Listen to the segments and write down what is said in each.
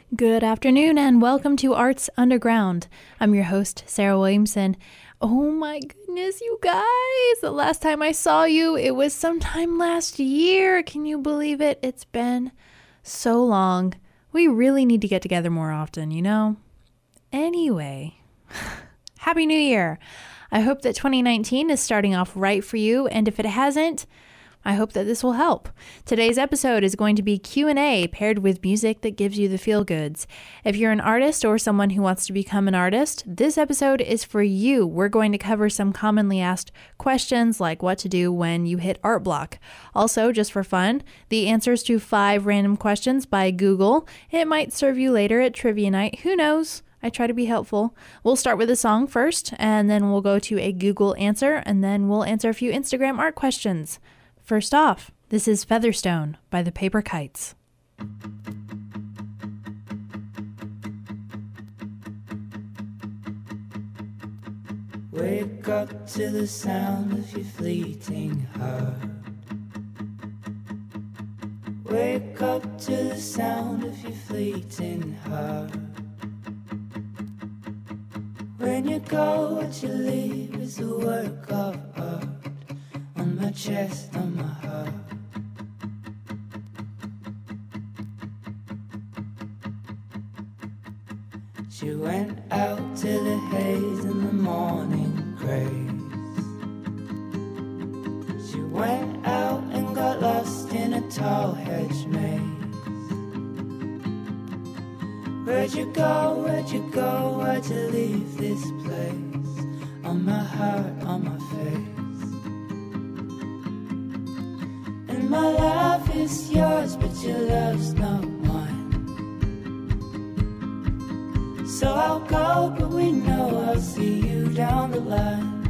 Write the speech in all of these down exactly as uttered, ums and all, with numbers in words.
Good afternoon and welcome to Arts Underground. I'm your host, Sarah Williamson. Oh my goodness, you guys! The last time I saw you, it was sometime last year. Can you believe it? It's been so long. We really need to get together more often, you know? Anyway, Happy New Year! I hope that twenty nineteen is starting off right for you, and if it hasn't, I hope that this will help. Today's episode is going to be Q and A paired with music that gives you the feel-goods. If you're an artist or someone who wants to become an artist, this episode is for you. We're going to cover some commonly asked questions like what to do when you hit art block. Also, just for fun, the answers to five random questions by Google. It might serve you later at trivia night. Who knows? I try to be helpful. We'll start with a song first, and then we'll go to a Google answer, and then we'll answer a few Instagram art questions. First off, this is Featherstone by the Paper Kites. Wake up to the sound of your fleeting heart. Wake up to the sound of your fleeting heart. When you go, what you leave is a work of art. On my chest, on my heart. She went out to the haze in the morning grace. She went out and got lost in a tall hedge maze. Where'd you go, where'd you go, why'd you leave this place? On my heart, on my face. My love is yours, but your love's not mine. So I'll go, but we know I'll see you down the line.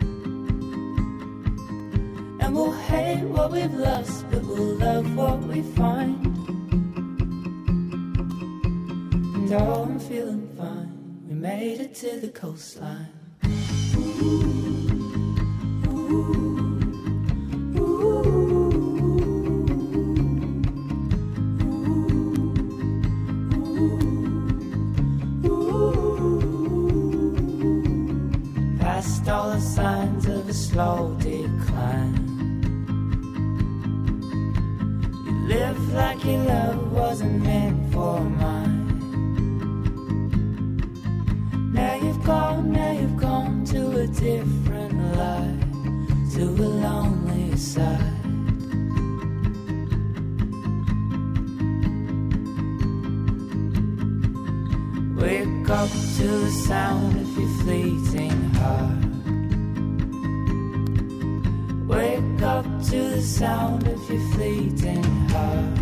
And we'll hate what we've lost, but we'll love what we find. And oh, I'm feeling fine. We made it to the coastline. Ooh, ooh. All the signs of a slow decline. You live like your love wasn't meant for mine. Now you've gone, now you've gone to a different life, to a lonely side. Wake up to the sound of your fleeting heart. Wake up to the sound of your fleeting heart.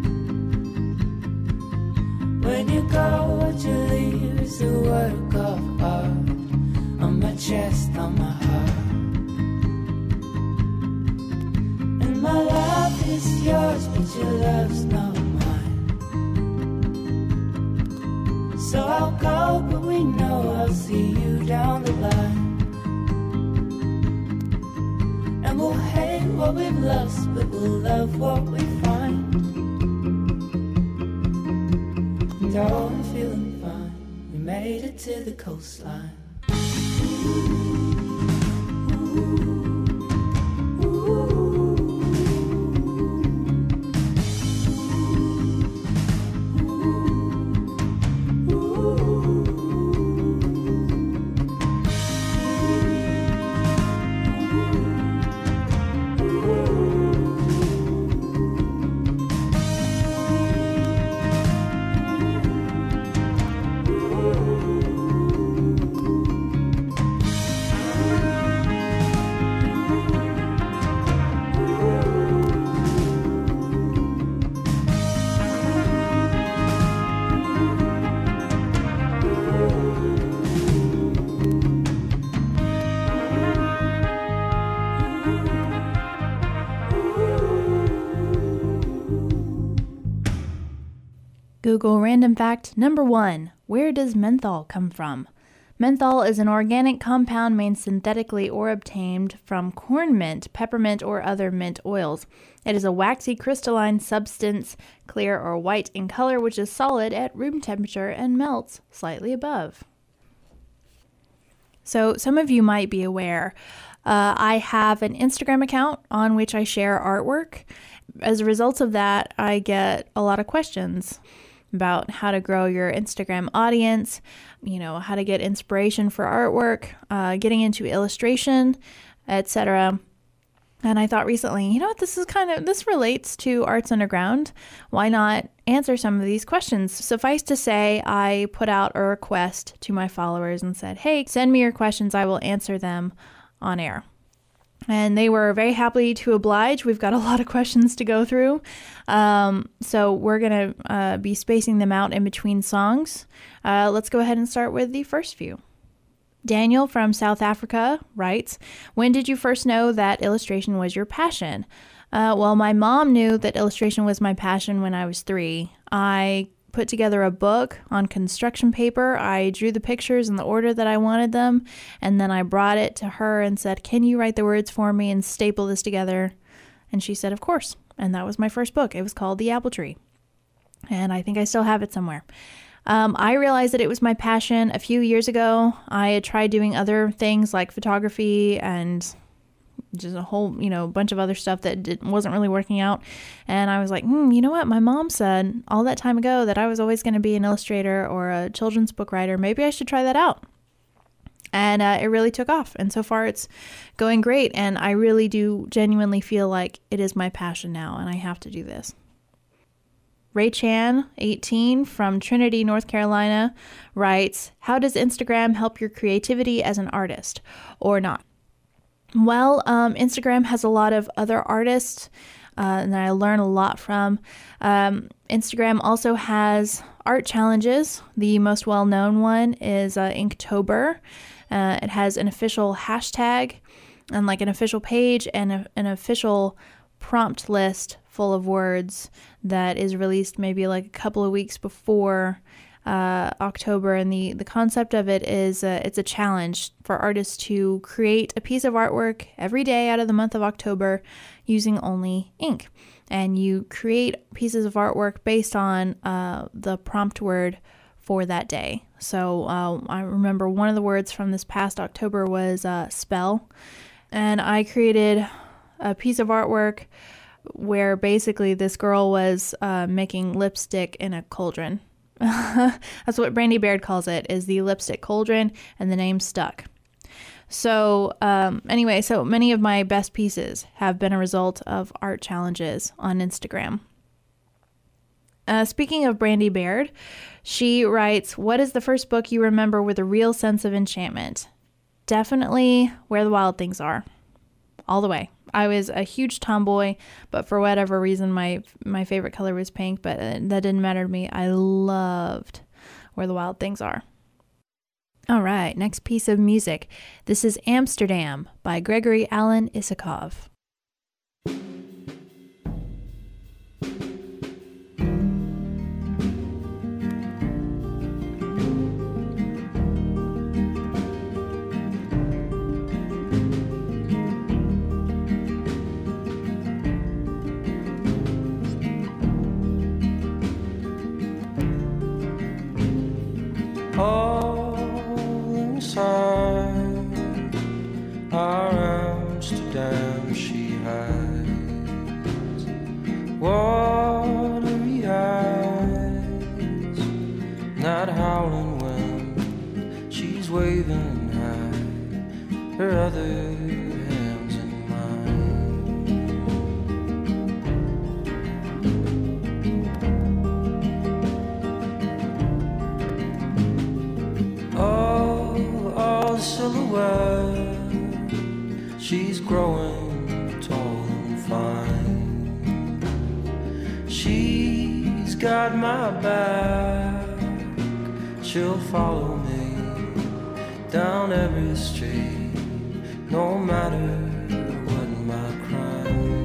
When you go, what you leave is a work of art. On my chest, on my heart. And my love is yours, but your love's not mine. So I'll go, but we know I'll see you down the line. And we'll hate what we've lost, but we'll love what we find. And oh, I'm feeling fine. We made it to the coastline. Ooh, ooh. Google random fact number one. Where does menthol come from? Menthol is an organic compound made synthetically or obtained from corn mint, peppermint, or other mint oils. It is a waxy crystalline substance, clear or white in color, which is solid at room temperature and melts slightly above. So some of you might be aware, uh, I have an Instagram account on which I share artwork. As a result of that, I get a lot of questions about how to grow your Instagram audience, you know, how to get inspiration for artwork, uh, getting into illustration, et cetera. And I thought recently, you know what, this is kind of, this relates to Arts Underground. Why not answer some of these questions? Suffice to say, I put out a request to my followers and said, hey, send me your questions. I will answer them on air. And they were very happy to oblige. We've got a lot of questions to go through. Um, so we're going to uh, be spacing them out in between songs. Uh, let's go ahead and start with the first few. Daniel from South Africa writes, when did you first know that illustration was your passion? Uh, well, my mom knew that illustration was my passion when I was three. I put together a book on construction paper. I drew the pictures in the order that I wanted them, and then I brought it to her and said, can you write the words for me and staple this together? And she said, of course. And that was my first book. It was called The Apple Tree. And I think I still have it somewhere. Um, I realized that it was my passion a few years ago. I had tried doing other things like photography and just a whole, you know, bunch of other stuff that did, wasn't really working out. And I was like, hmm, you know what? My mom said all that time ago that I was always going to be an illustrator or a children's book writer. Maybe I should try that out. And uh, it really took off. And so far it's going great. And I really do genuinely feel like it is my passion now and I have to do this. Ray Chan, eighteen, from Trinity, North Carolina, writes, how does Instagram help your creativity as an artist or not? Well, um, Instagram has a lot of other artists uh, and I learn a lot from. Um, Instagram also has art challenges. The most well-known one is uh, Inktober. Uh, it has an official hashtag and like an official page and a, an official prompt list full of words that is released maybe like a couple of weeks before uh, October. And the, the concept of it is uh, it's a challenge for artists to create a piece of artwork every day out of the month of October using only ink. And you create pieces of artwork based on uh, the prompt word for that day. So uh, I remember one of the words from this past October was uh, spell. And I created a piece of artwork where basically this girl was uh, making lipstick in a cauldron. That's what Brandy Baird calls it, is the lipstick cauldron, and the name stuck. So um, anyway, so many of my best pieces have been a result of art challenges on Instagram. Uh, speaking of Brandy Baird, she writes, what is the first book you remember with a real sense of enchantment? Definitely Where the Wild Things Are. All the way. I was a huge tomboy, but for whatever reason, my my favorite color was pink, but that didn't matter to me. I loved Where the Wild Things Are. All right, next piece of music. This is Amsterdam by Gregory Alan Isakov. All inside our Amsterdam she hides watery eyes, not howling when she's waving high her other hands in mine. Oh, all silhouette, she's growing tall and fine. She's got my back, she'll follow me down every street, no matter what my crime.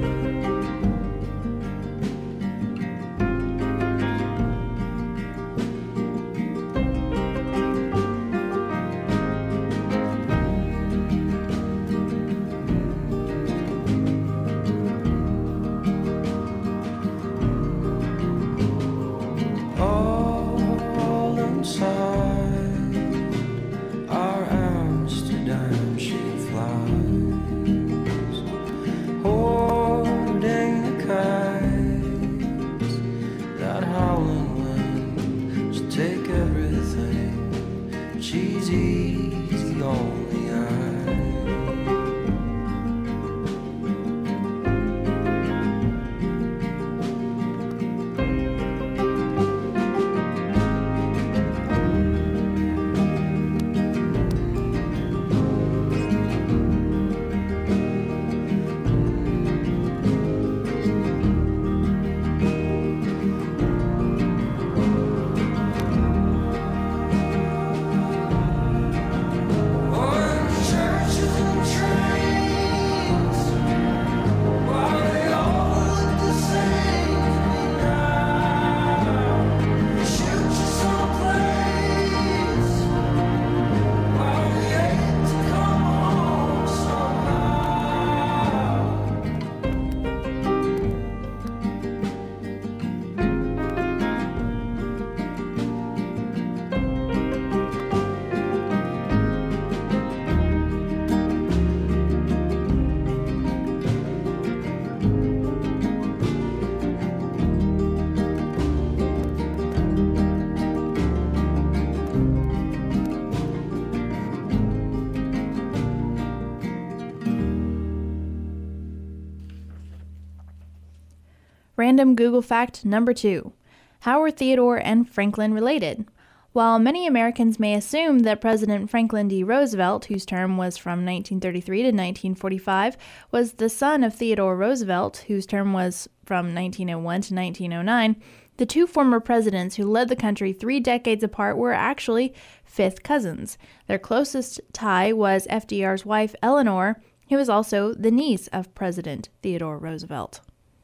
Random Google fact number two. How were Theodore and Franklin related? While many Americans may assume that President Franklin D. Roosevelt, whose term was from nineteen thirty-three to nineteen forty-five, was the son of Theodore Roosevelt, whose term was from nineteen oh one to nineteen oh nine, the two former presidents who led the country three decades apart were actually fifth cousins. Their closest tie was F D R's wife, Eleanor, who was also the niece of President Theodore Roosevelt.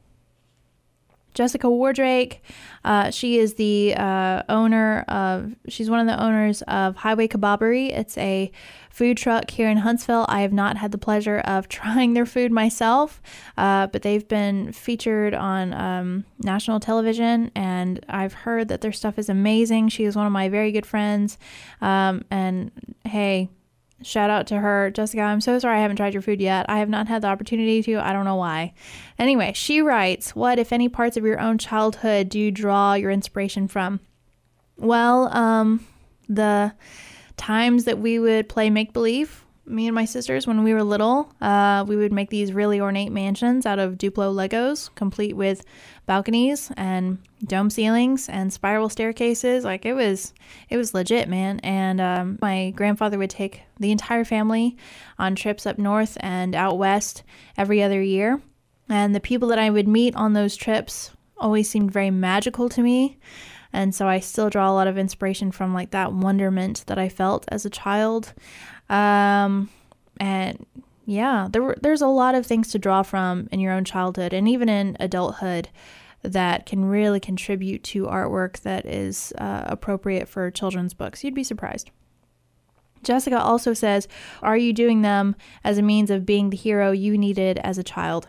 Jessica Wardrake, uh, she is the uh, owner of, she's one of the owners of Highway Kebabbery. It's a food truck here in Huntsville. I have not had the pleasure of trying their food myself, uh, but they've been featured on um, national television, and I've heard that their stuff is amazing. She is one of my very good friends, um, and hey, shout out to her. Jessica, I'm so sorry I haven't tried your food yet. I have not had the opportunity to. I don't know why. Anyway, she writes, what, if any, parts of your own childhood do you draw your inspiration from? Well, um, the times that we would play make-believe, me and my sisters, when we were little, uh, we would make these really ornate mansions out of Duplo Legos, complete with balconies and dome ceilings and spiral staircases. Like, it was, it was legit, man. And um, my grandfather would take the entire family on trips up north and out west every other year. And the people that I would meet on those trips always seemed very magical to me. And so I still draw a lot of inspiration from like that wonderment that I felt as a child. Um, and yeah, there were, there's a lot of things to draw from in your own childhood and even in adulthood that can really contribute to artwork that is uh, appropriate for children's books. You'd be surprised. Jessica also says, are you doing them as a means of being the hero you needed as a child?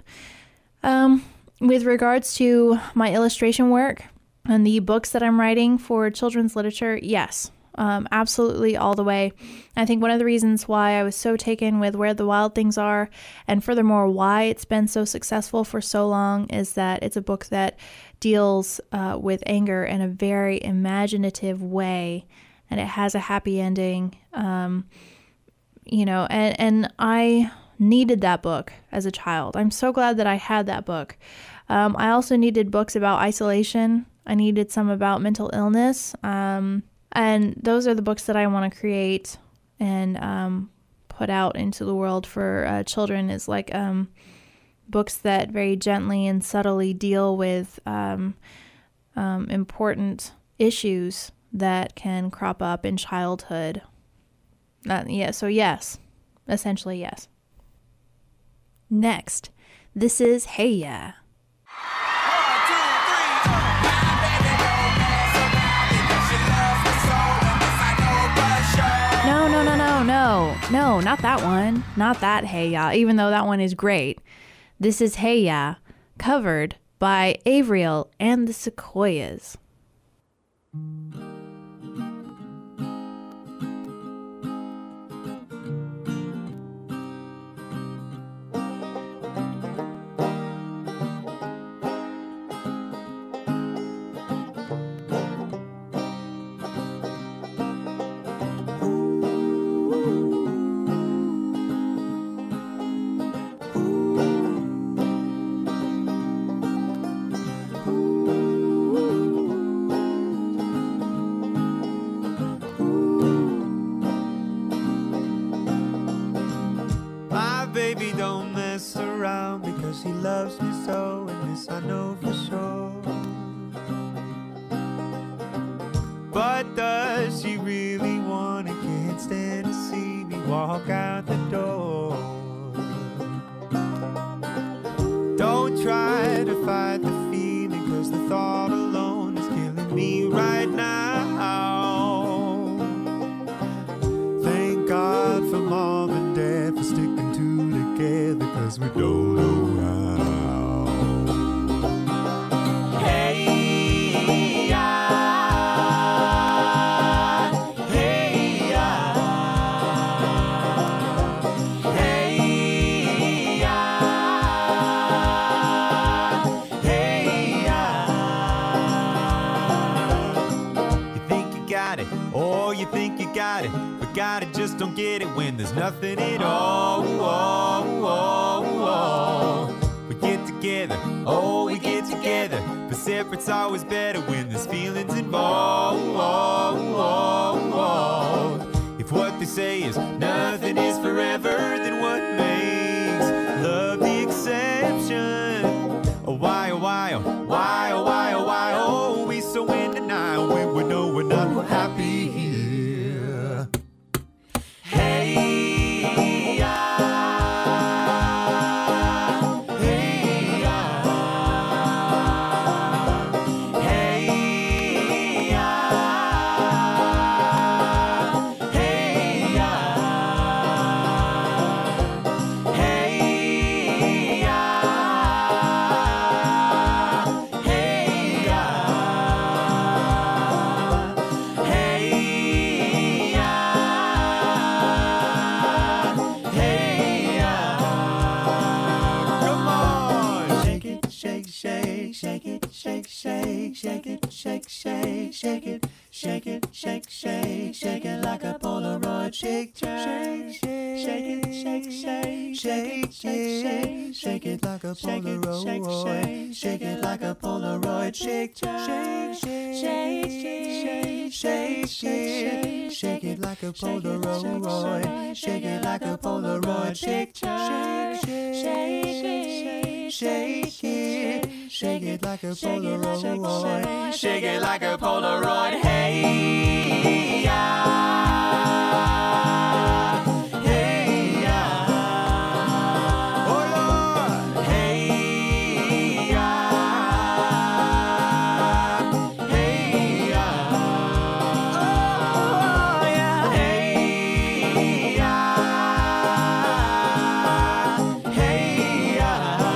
Um, with regards to my illustration work and the books that I'm writing for children's literature, yes. Um, absolutely all the way. I think one of the reasons why I was so taken with Where the Wild Things Are, and furthermore why it's been so successful for so long, is that it's a book that deals uh, with anger in a very imaginative way, and it has a happy ending. Um, you know, and, and I needed that book as a child. I'm so glad that I had that book. Um, I also needed books about isolation. I needed some about mental illness. Um, And those are the books that I want to create and um, put out into the world for uh, children, is like um, books that very gently and subtly deal with um, um, important issues that can crop up in childhood. Uh, yeah, so yes, essentially yes. Next, this is Hey Ya. No, no, no, no, no, no, not that one. Not that Hey Ya, even though that one is great. This is Hey Ya, covered by Avriel and the Sequoias. Baby, don't mess around because he loves me so, and this I know for sure. But does she really want it? Can't stand to see me walk out the door. Don't try to fight the feeling, cause the thought alone is killing me right now. Thank God for mom and dad for sticking together, cause we don't know how. Hey, ya, hey, ya, hey, ya, hey, ya. You think you got it, or you think you got it, but got it, just don't get it when there's nothing at all. Oh, oh, oh. We get together, oh, we get together. together, but separate's always better when there's feelings involved. If what they say is nothing is forever, then what makes love the exception? Oh, why, oh, why, oh, why, oh, why, oh, why, oh, we so in denial when we know we're not happy here. Hey, ah, hey, ah, hey, ah, hey, ah, hey, shake it, shake, shake, shake it, shake it, shake, shake, shake it like a Polaroid. Shake, shake, shake, shake it, shake, shake, shake it, shake, shake, shake it like a Polaroid. Shake it like a Polaroid. Shake, shake, shake, shake, shake, shake, shake it like a Polaroid. Shake it like a Polaroid. Shake, shake, shake, shake, shake it. Shake it like a Polaroid. Shake it like a Polaroid. Hey, ah, hey, ah, oh Lord. Hey, ah, hey, ah, oh yeah. Hey, ah, hey, ah.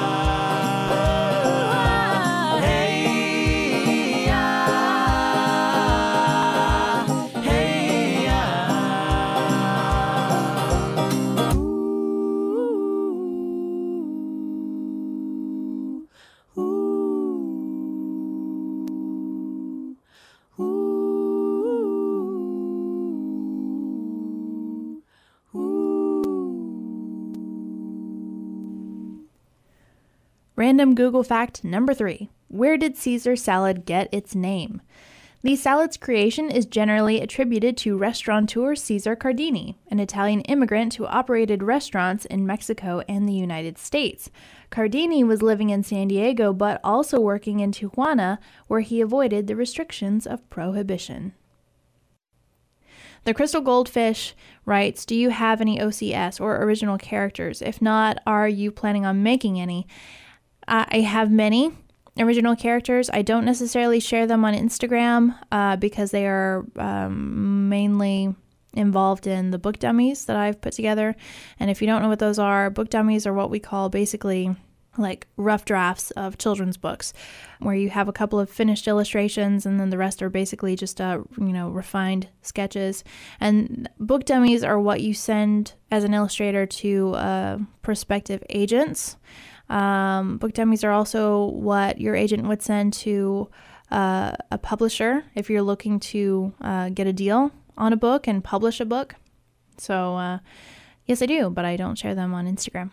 Random Google fact number three. Where did Caesar salad get its name? The salad's creation is generally attributed to restaurateur Caesar Cardini, an Italian immigrant who operated restaurants in Mexico and the United States. Cardini was living in San Diego but also working in Tijuana, where he avoided the restrictions of prohibition. The Crystal Goldfish writes, do you have any O C S or original characters? If not, are you planning on making any? Uh, I have many original characters. I don't necessarily share them on Instagram uh, because they are um, mainly involved in the book dummies that I've put together. And if you don't know what those are, book dummies are what we call basically like rough drafts of children's books, where you have a couple of finished illustrations and then the rest are basically just uh, you know, refined sketches. And book dummies are what you send as an illustrator to uh, prospective agents. Um, book dummies are also what your agent would send to uh, a publisher if you're looking to uh, get a deal on a book and publish a book. So uh, yes, I do, but I don't share them on Instagram.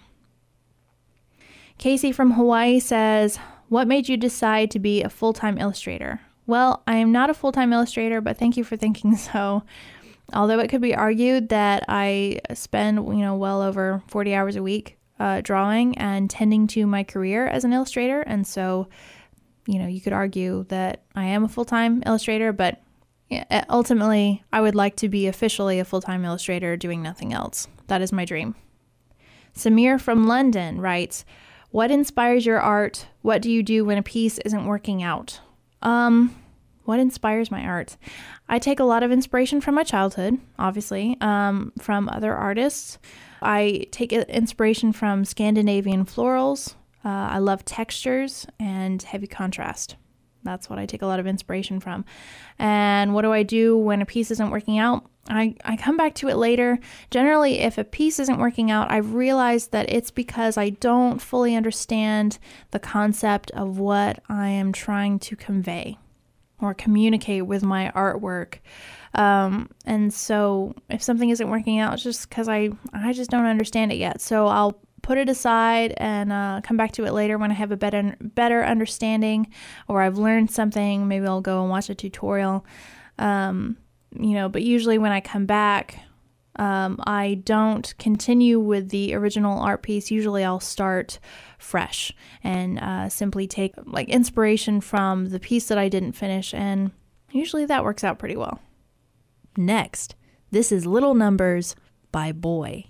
Casey from Hawaii says, what made you decide to be a full-time illustrator? Well, I am not a full-time illustrator, but thank you for thinking so. Although it could be argued that I spend, you know, well over forty hours a week Uh, drawing and tending to my career as an illustrator. And so, you know, you could argue that I am a full-time illustrator, but yeah, ultimately I would like to be officially a full-time illustrator doing nothing else. That is my dream. Samir from London writes, what inspires your art? What do you do when a piece isn't working out? Um, what inspires my art? I take a lot of inspiration from my childhood, obviously, um, from other artists. I take inspiration from Scandinavian florals. Uh, I love textures and heavy contrast. That's what I take a lot of inspiration from. And what do I do when a piece isn't working out? I, I come back to it later. Generally, if a piece isn't working out, I've realized that it's because I don't fully understand the concept of what I am trying to convey or communicate with my artwork. Um, and so if something isn't working out, it's just because I, I just don't understand it yet. So I'll put it aside and uh, come back to it later when I have a better better understanding, or I've learned something. Maybe I'll go and watch a tutorial. Um, you know, but usually when I come back, um, I don't continue with the original art piece. Usually I'll start fresh and uh, simply take like inspiration from the piece that I didn't finish, and usually that works out pretty well. Next, this is Little Numbers by Boy.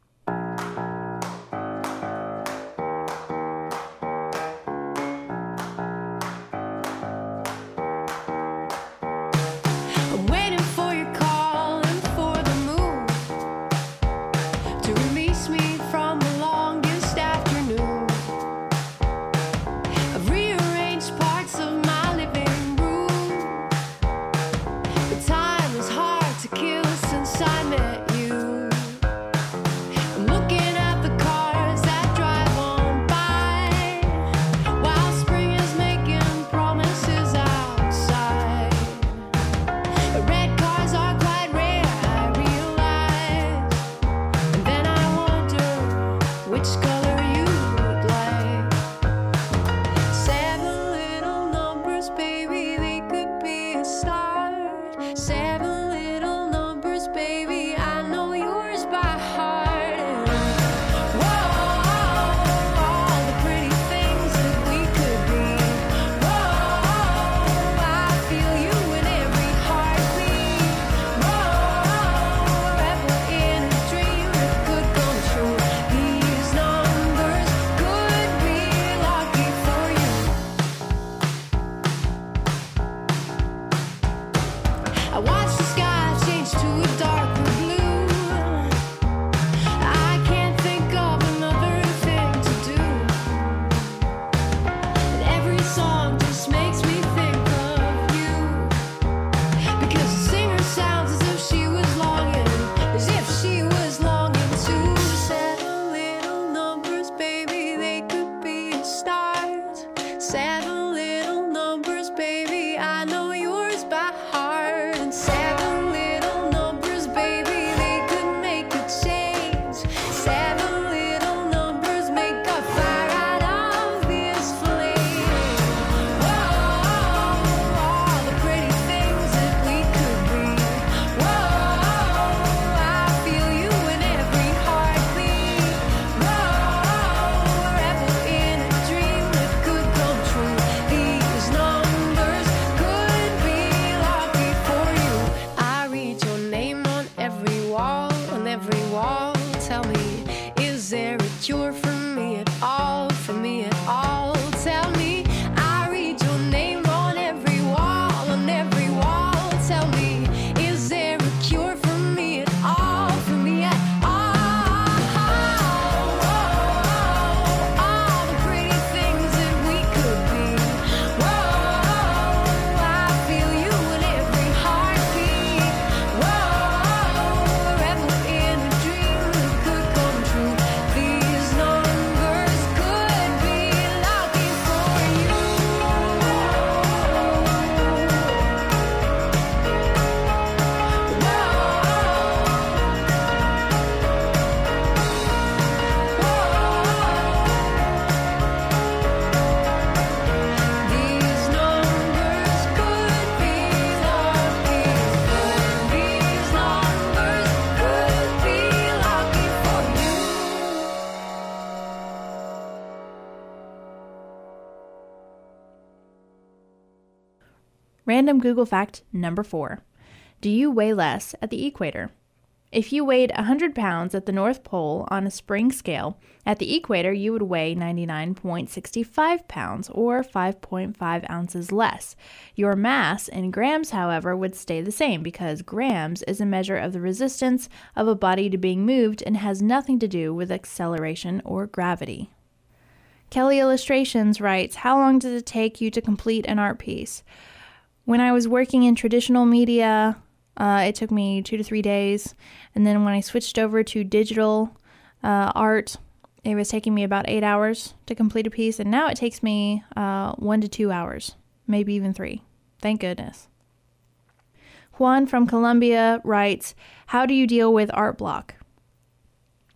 Random Google fact number four. Do you weigh less at the equator? If you weighed one hundred pounds at the North Pole on a spring scale, at the equator you would weigh ninety-nine point six five pounds, or five point five ounces less. Your mass in grams, however, would stay the same because grams is a measure of the resistance of a body to being moved and has nothing to do with acceleration or gravity. Kelly Illustrations writes, how long does it take you to complete an art piece? When I was working in traditional media, uh, it took me two to three days. And then when I switched over to digital uh, art, it was taking me about eight hours to complete a piece. And now it takes me uh, one to two hours, maybe even three. Thank goodness. Juan from Colombia writes, how do you deal with art block?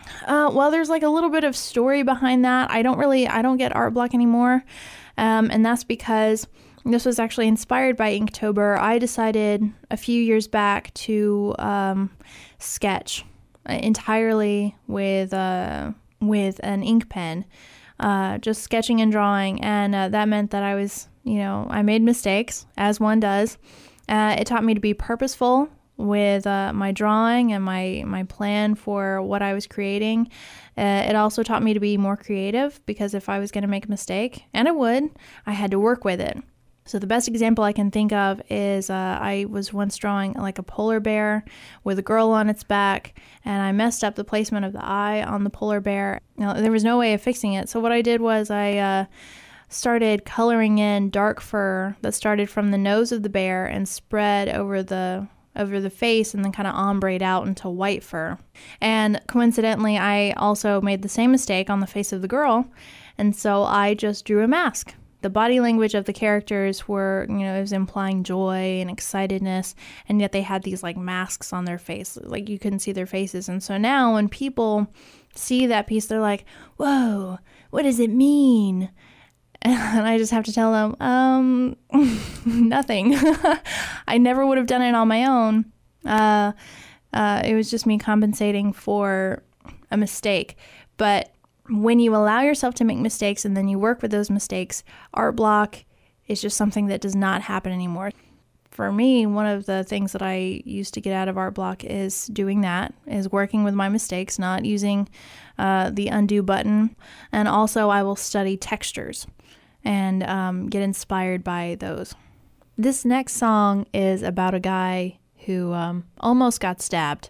Uh, well, there's like a little bit of story behind that. I don't really, I don't get art block anymore. Um, and that's because this was actually inspired by Inktober. I decided a few years back to um, sketch entirely with uh, with an ink pen, uh, just sketching and drawing. And uh, that meant that I was, you know, I made mistakes, as one does. Uh, it taught me to be purposeful with uh, my drawing and my, my plan for what I was creating. Uh, it also taught me to be more creative, because if I was going to make a mistake, and I would, I had to work with it. So the best example I can think of is uh, I was once drawing like a polar bear with a girl on its back, and I messed up the placement of the eye on the polar bear. Now, there was no way of fixing it. So what I did was I uh, started coloring in dark fur that started from the nose of the bear and spread over the over the face, and then kind of ombre'd out into white fur. And coincidentally, I also made the same mistake on the face of the girl, and so I just drew a mask. The body language of the characters were, you know, it was implying joy and excitedness, and yet they had these like masks on their face, like you couldn't see their faces. And so now when people see that piece, they're like, whoa, what does it mean? And I just have to tell them, um, nothing. I never would have done it on my own. Uh, uh, it was just me compensating for a mistake. But when you allow yourself to make mistakes and then you work with those mistakes, art block is just something that does not happen anymore. For me, one of the things that I used to get out of art block is doing that, is working with my mistakes, not using uh, the undo button. And also I will study textures and um, get inspired by those. This next song is about a guy who um, almost got stabbed.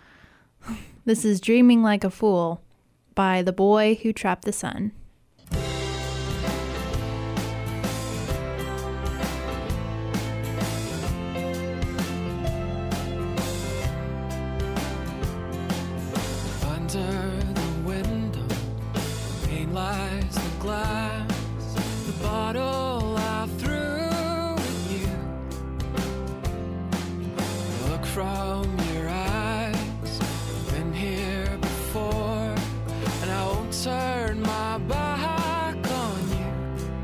This is Dreaming Like a Fool by The Boy Who Trapped the Sun. Under the window, pain lies the glass, the bottle I threw at you. Look from your eyes, been here before, and I won't turn my back on you.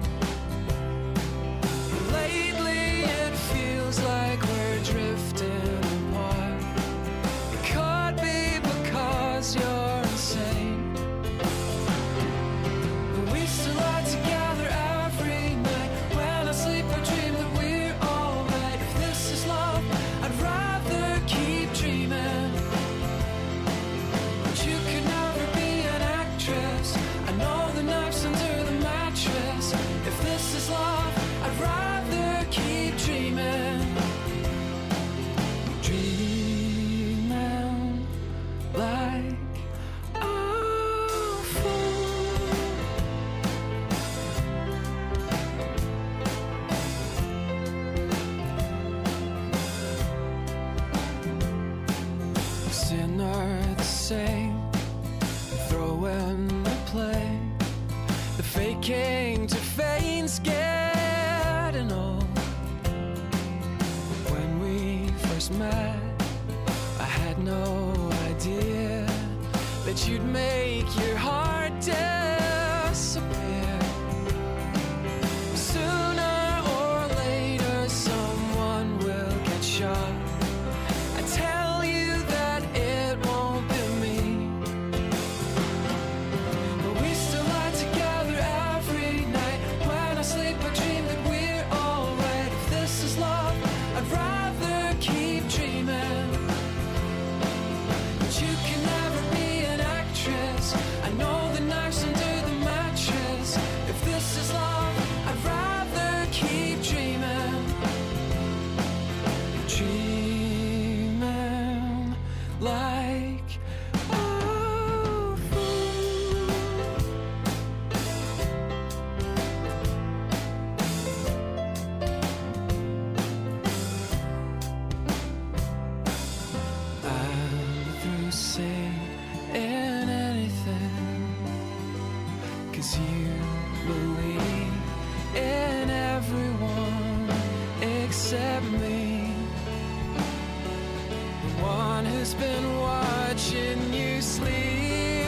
Lately it feels like we're drifting apart. It could be because you're insane, but we still lie together every night. When I sleep I dream that we're alright. If this is love, I'd rather keep dreaming. But you could never be an actress. I know the knife's under the mattress. If this is love, I'd rather keep dreaming. Dreaming like a fool. Sinner the same, throwing the play, the faking to faint's getting old. When we first met, I had no idea that you'd make your heart disappear. Sooner or later someone will get shot. I tell you that it won't be me. But we still lie together every night. When I sleep I dream that we're alright. If this is love, I'd rather keep dreaming. But you can never be an actress. I know the knife's under the mattress. If this is love, I'd rather keep dreaming. Dreaming like a fool. I'm through saying anything, 'cause you believe in everyone except me, the one who's been watching you sleep.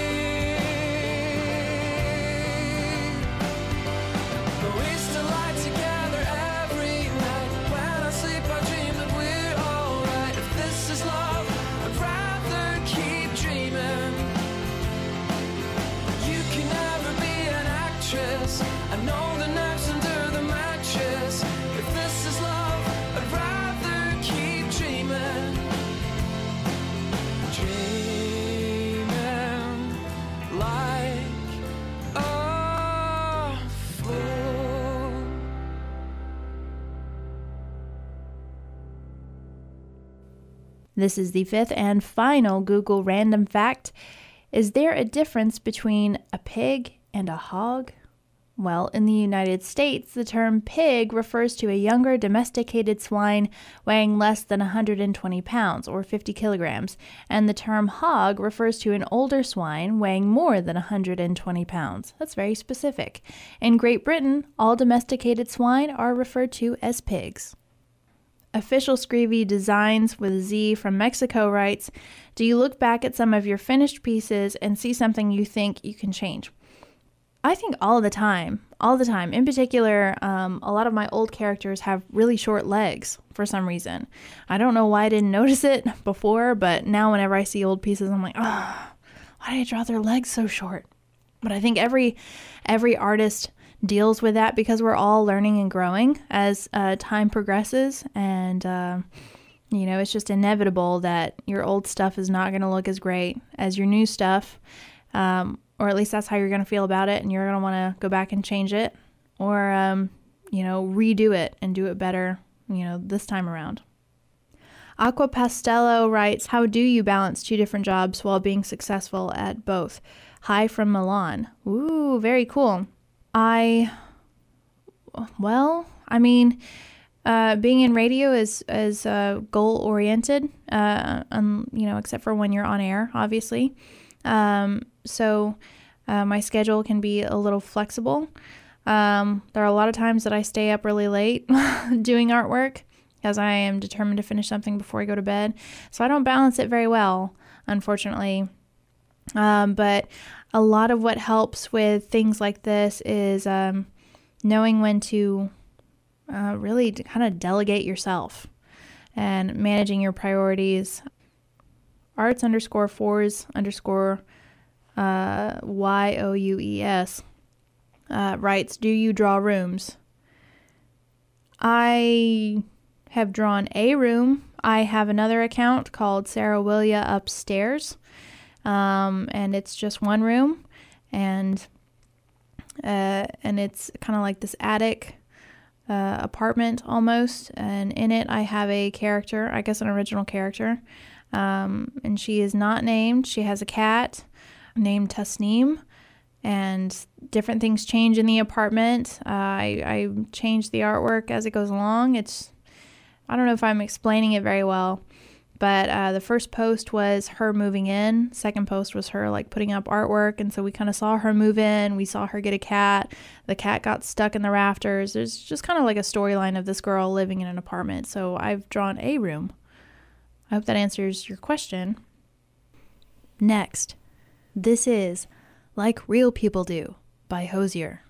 This is the fifth and final Google random fact. Is there a difference between a pig and a hog? Well, in the United States, the term pig refers to a younger domesticated swine weighing less than one hundred twenty pounds or fifty kilograms, and the term hog refers to an older swine weighing more than one hundred twenty pounds. That's very specific. In Great Britain, all domesticated swine are referred to as pigs. Official Screevy Designs with a Z from Mexico writes, do you look back at some of your finished pieces and see something you think you can change? I think all the time, all the time. In particular, um, a lot of my old characters have really short legs for some reason. I don't know why I didn't notice it before, but now whenever I see old pieces, I'm like, oh, why did I draw their legs so short? But I think every every artist deals with that because we're all learning and growing as uh, time progresses. And, uh, you know, it's just inevitable that your old stuff is not going to look as great as your new stuff. Um, or at least that's how you're going to feel about it. And you're going to want to go back and change it or, um, you know, redo it and do it better, you know, this time around. Aqua Pastello writes, how do you balance two different jobs while being successful at both? Hi from Milan. Ooh, very cool. I, well, I mean, uh, being in radio is, is uh, goal-oriented, uh, um, you know, except for when you're on air, obviously. Um, so uh, my schedule can be a little flexible. Um, there are a lot of times that I stay up really late doing artwork because I am determined to finish something before I go to bed. So I don't balance it very well, unfortunately. Um, but a lot of what helps with things like this is um, knowing when to uh, really kind of delegate yourself and managing your priorities. Arts underscore fours underscore uh, Y O U E S uh, writes, do you draw rooms? I have drawn a room. I have another account called Sarah Willia Upstairs. Um, and it's just one room, and uh, and it's kind of like this attic uh, apartment almost, and in it I have a character, I guess an original character, um, and she is not named. She has a cat named Tasneem, and different things change in the apartment. Uh, I, I change the artwork as it goes along. It's, I don't know if I'm explaining it very well. But uh, the first post was her moving in. Second post was her like putting up artwork. And so we kind of saw her move in. We saw her get a cat. The cat got stuck in the rafters. There's just kind of like a storyline of this girl living in an apartment. So I've drawn a room. I hope that answers your question. Next, this is Like Real People Do by Hozier.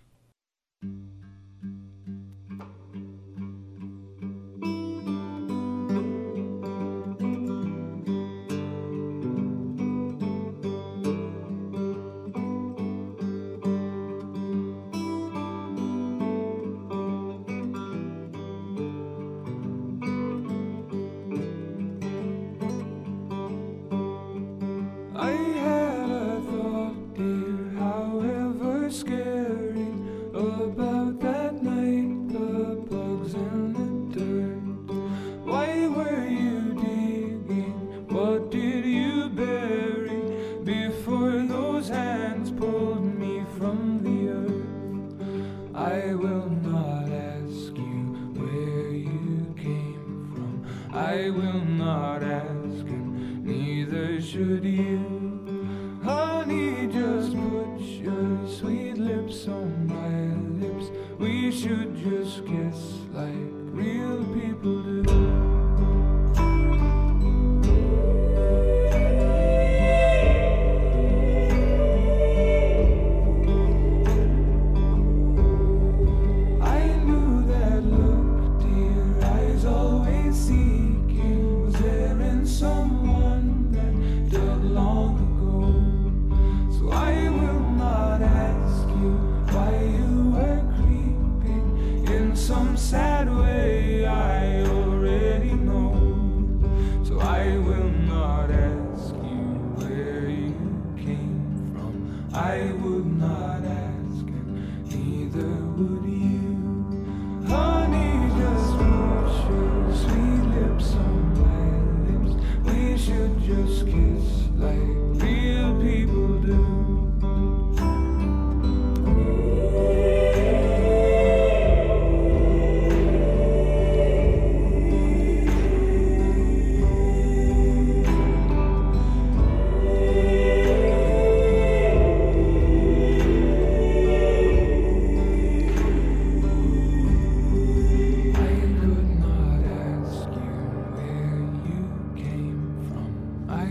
Honey, just put your sweet lips on my lips. We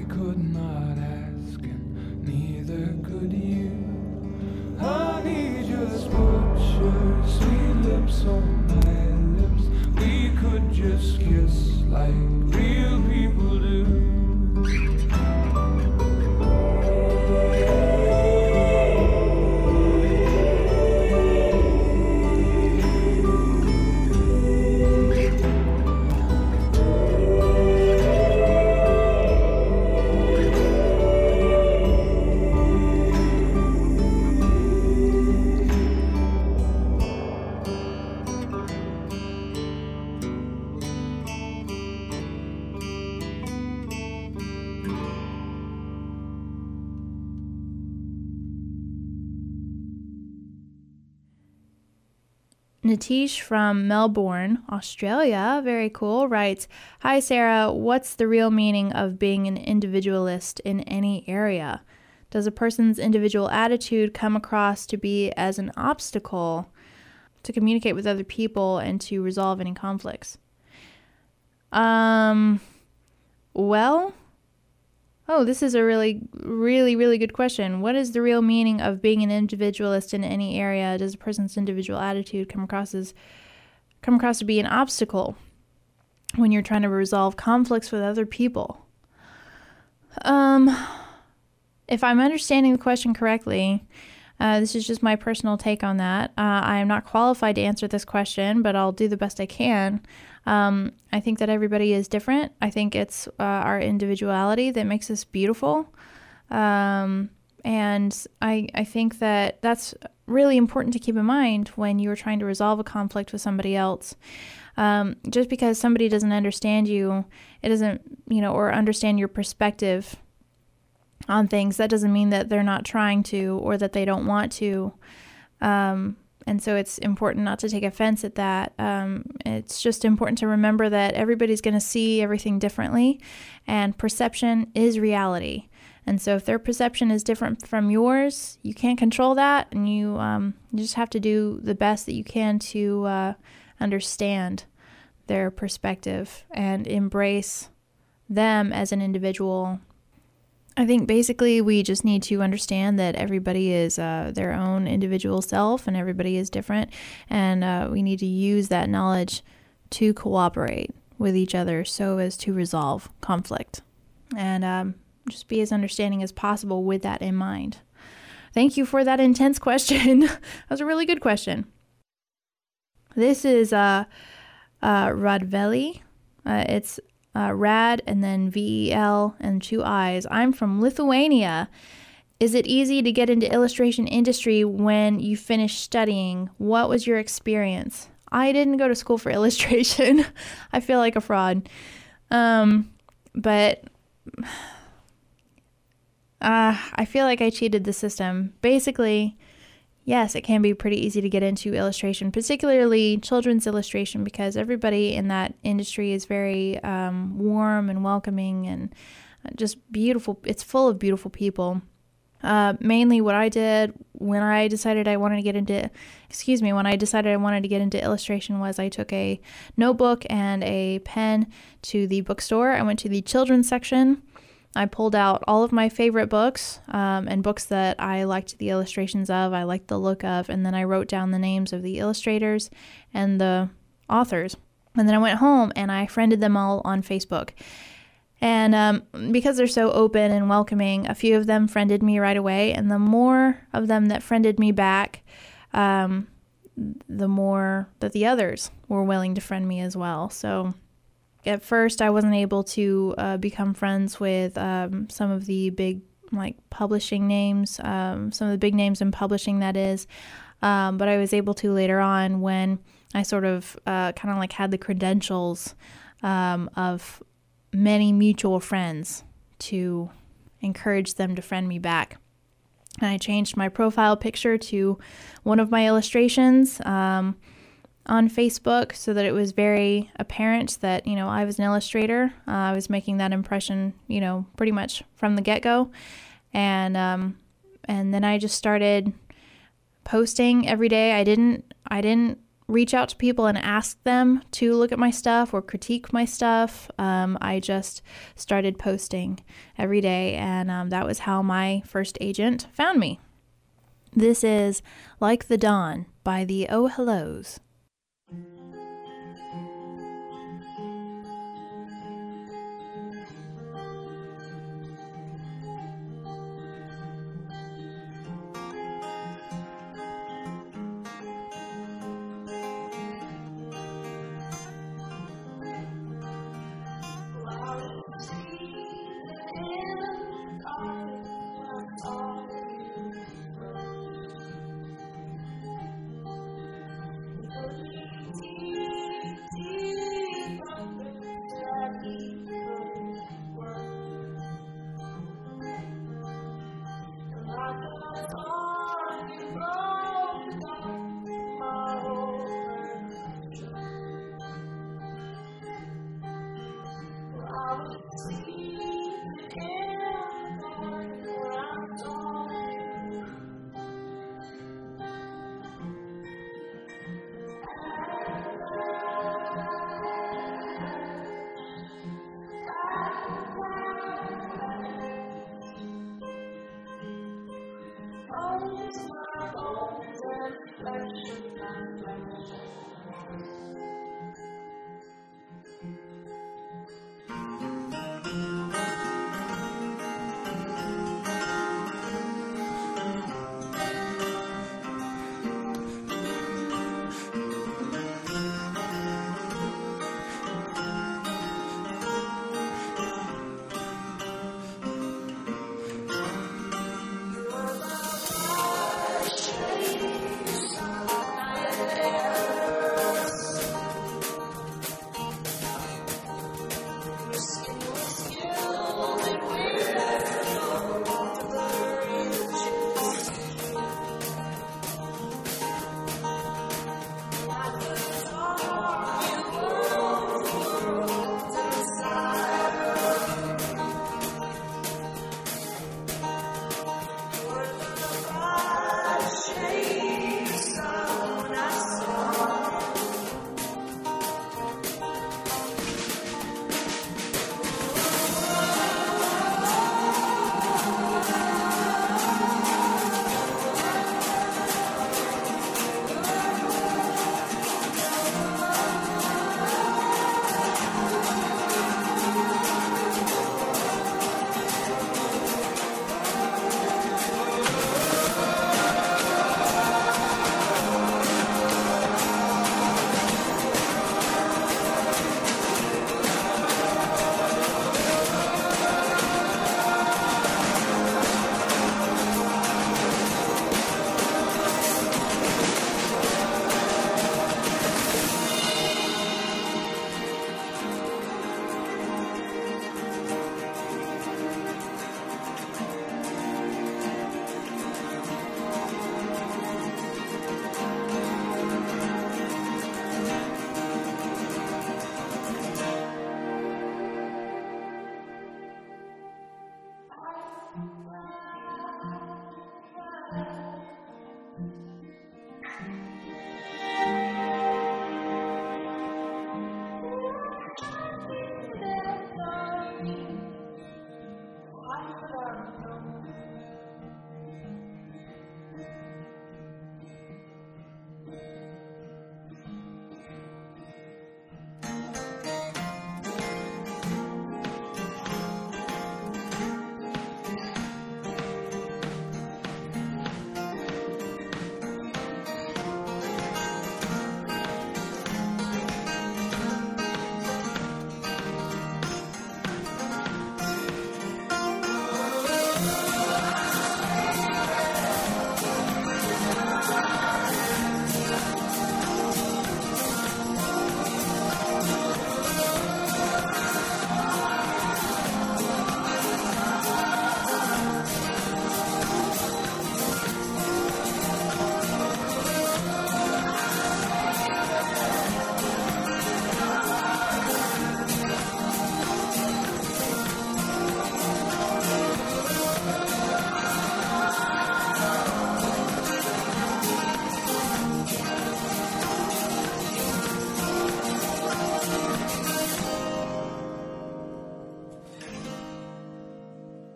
I could not ask, and neither could you. Honey, just put your sweet lips on my lips. We could just kiss like real people do. Natish from Melbourne, Australia, very cool, writes, "Hi Sarah, what's the real meaning of being an individualist in any area? Does a person's individual attitude come across to be as an obstacle to communicate with other people and to resolve any conflicts?" Um, well, oh, this is a really, really, really good question. What is the real meaning of being an individualist in any area? Does a person's individual attitude come across as come across to be an obstacle when you're trying to resolve conflicts with other people? Um, if I'm understanding the question correctly, uh, this is just my personal take on that. Uh, I am not qualified to answer this question, but I'll do the best I can. Um, I think that everybody is different. I think it's uh, our individuality that makes us beautiful. Um, and I, I think that that's really important to keep in mind when you're trying to resolve a conflict with somebody else. Um, just because somebody doesn't understand you, it doesn't, you know, or understand your perspective on things, that doesn't mean that they're not trying to or that they don't want to. Um, And so it's important not to take offense at that. Um, it's just important to remember that everybody's going to see everything differently, and perception is reality. And so if their perception is different from yours, you can't control that, and you, um, you just have to do the best that you can to uh, understand their perspective and embrace them as an individual. I think basically we just need to understand that everybody is uh, their own individual self, and everybody is different, and uh, we need to use that knowledge to cooperate with each other so as to resolve conflict, and um, just be as understanding as possible with that in mind. Thank you for that intense question. That was a really good question. This is uh, uh, Radveli. Uh, it's Uh, Rad and then V E L and two I's. I'm from Lithuania. Is it easy to get into illustration industry when you finish studying? What was your experience? I didn't go to school for illustration. I feel like a fraud. Um, but uh, I feel like I cheated the system. Basically, yes, it can be pretty easy to get into illustration, particularly children's illustration, because everybody in that industry is very um, warm and welcoming and just beautiful. It's full of beautiful people. Uh, mainly what I did when I decided I wanted to get into, excuse me, when I decided I wanted to get into illustration was I took a notebook and a pen to the bookstore. I went to the children's section. I pulled out all of my favorite books um, and books that I liked the illustrations of, I liked the look of, and then I wrote down the names of the illustrators and the authors. And then I went home and I friended them all on Facebook. And um, because they're so open and welcoming, a few of them friended me right away. And the more of them that friended me back, um, the more that the others were willing to friend me as well. So at first, I wasn't able to uh, become friends with um, some of the big, like, publishing names, um, some of the big names in publishing, that is. Um, but I was able to later on when I sort of uh, kind of like had the credentials um, of many mutual friends to encourage them to friend me back. And I changed my profile picture to one of my illustrations um, on Facebook so that it was very apparent that, you know, I was an illustrator. Uh, I was making that impression, you know, pretty much from the get-go. And um, and then I just started posting every day. I didn't I didn't reach out to people and ask them to look at my stuff or critique my stuff. Um, I just started posting every day, and um, that was how my first agent found me. This is Like the Dawn by the Oh Hellos. Thank you.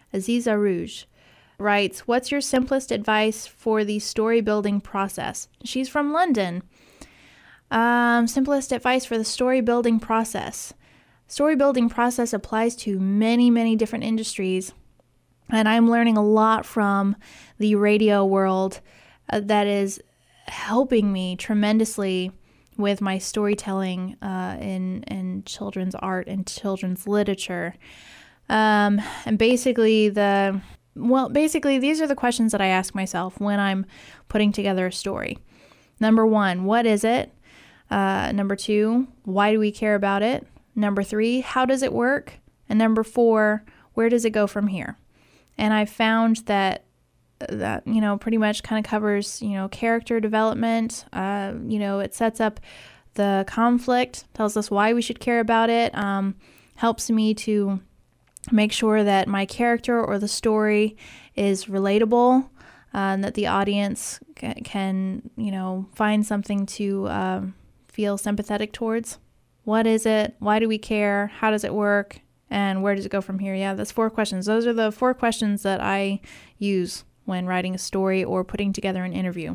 Aziza Rouge writes, what's your simplest advice for the story building process? She's from London. Um, simplest advice for the story building process. Story building process applies to many, many different industries. And I'm learning a lot from the radio world uh, that is helping me tremendously with my storytelling uh, in, in children's art and children's literature. Um, and basically the, well, basically these are the questions that I ask myself when I'm putting together a story. Number one, what is it? Uh, number two, why do we care about it? Number three, how does it work? And number four, where does it go from here? And I found that that, you know, pretty much kind of covers, you know, character development. Uh, you know, it sets up the conflict, tells us why we should care about it, um, helps me to make sure that my character or the story is relatable, uh, and that the audience ca- can, you know, find something to uh, feel sympathetic towards. What is it? Why do we care? How does it work? And where does it go from here? Yeah, that's four questions. Those are the four questions that I use when writing a story or putting together an interview.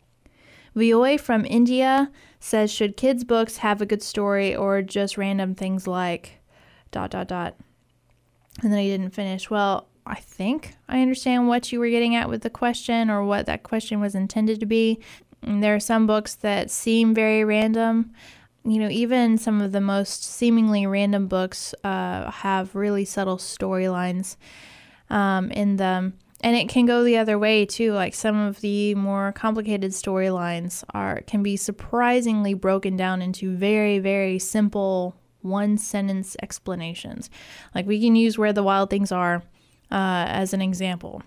Vioy from India says, should kids' books have a good story or just random things like dot, dot, dot? And then I didn't finish. Well, I think I understand what you were getting at with the question or what that question was intended to be. And there are some books that seem very random. You know, even some of the most seemingly random books uh, have really subtle storylines um, in them. And it can go the other way, too. Like some of the more complicated storylines are can be surprisingly broken down into very, very simple one-sentence explanations. Like we can use Where the Wild Things Are uh, as an example.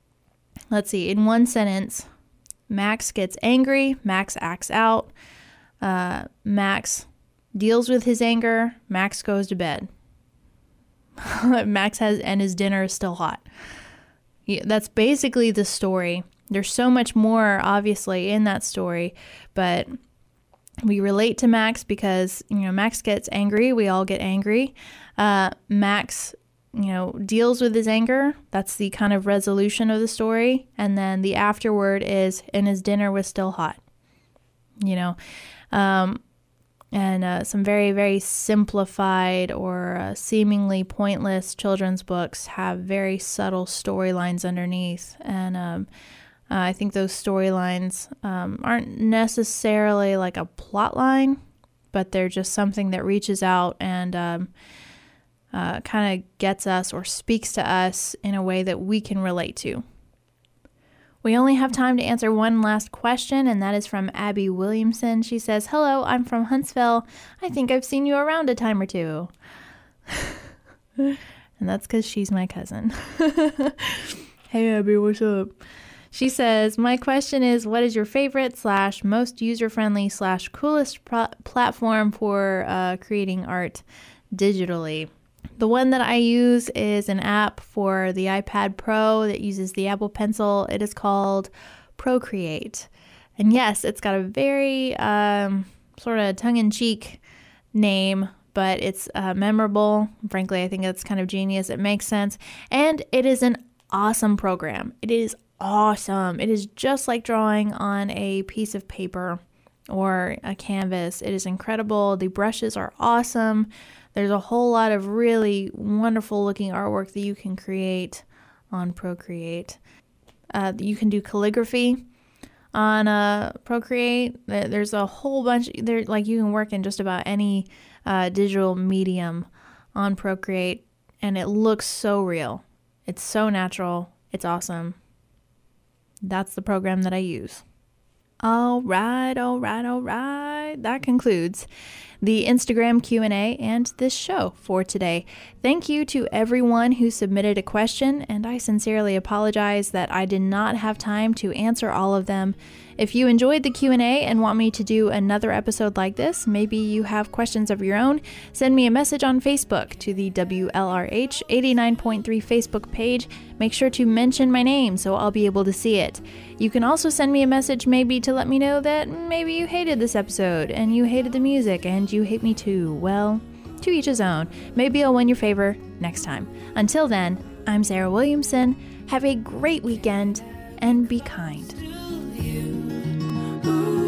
Let's see. In one sentence, Max gets angry. Max acts out. Uh, Max deals with his anger. Max goes to bed. Max has, and his dinner is still hot. Yeah, that's basically the story. There's so much more, obviously, in that story, but we relate to Max because, you know, Max gets angry. We all get angry. Uh, Max, you know, deals with his anger. That's the kind of resolution of the story. And then the afterword is, and his dinner was still hot. You know, Um, and uh, some very, very simplified or uh, seemingly pointless children's books have very subtle storylines underneath. And um, uh, I think those storylines um, aren't necessarily like a plot line, but they're just something that reaches out and um, uh, kind of gets us or speaks to us in a way that we can relate to. We only have time to answer one last question, and that is from Abby Williamson. She says, hello, I'm from Huntsville. I think I've seen you around a time or two. And that's because she's my cousin. Hey, Abby, what's up? She says, my question is, what is your favorite slash most user-friendly slash coolest pro- platform for uh, creating art digitally? The one that I use is an app for the iPad Pro that uses the Apple Pencil. It is called Procreate. And yes, it's got a very um, sort of tongue-in-cheek name, but it's uh, memorable. Frankly, I think it's kind of genius. It makes sense. And it is an awesome program. It is awesome. It is just like drawing on a piece of paper or a canvas. It is incredible. The brushes are awesome. There's a whole lot of really wonderful looking artwork that you can create on Procreate. Uh, you can do calligraphy on uh, Procreate. There's a whole bunch. There, like you can work in just about any uh, digital medium on Procreate, and it looks so real. It's so natural. It's awesome. That's the program that I use. All right, all right, all right. That concludes the Instagram Q and A and this show for today. Thank you to everyone who submitted a question, and I sincerely apologize that I did not have time to answer all of them. If you enjoyed the Q and A and want me to do another episode like this, maybe you have questions of your own, send me a message on Facebook to the W L R H eighty-nine point three Facebook page. Make sure to mention my name so I'll be able to see it. You can also send me a message maybe to let me know that maybe you hated this episode and you hated the music and you hate me too. Well, to each his own. Maybe I'll win your favor next time. Until then, I'm Sarah Williamson. Have a great weekend and be kind. Ooh.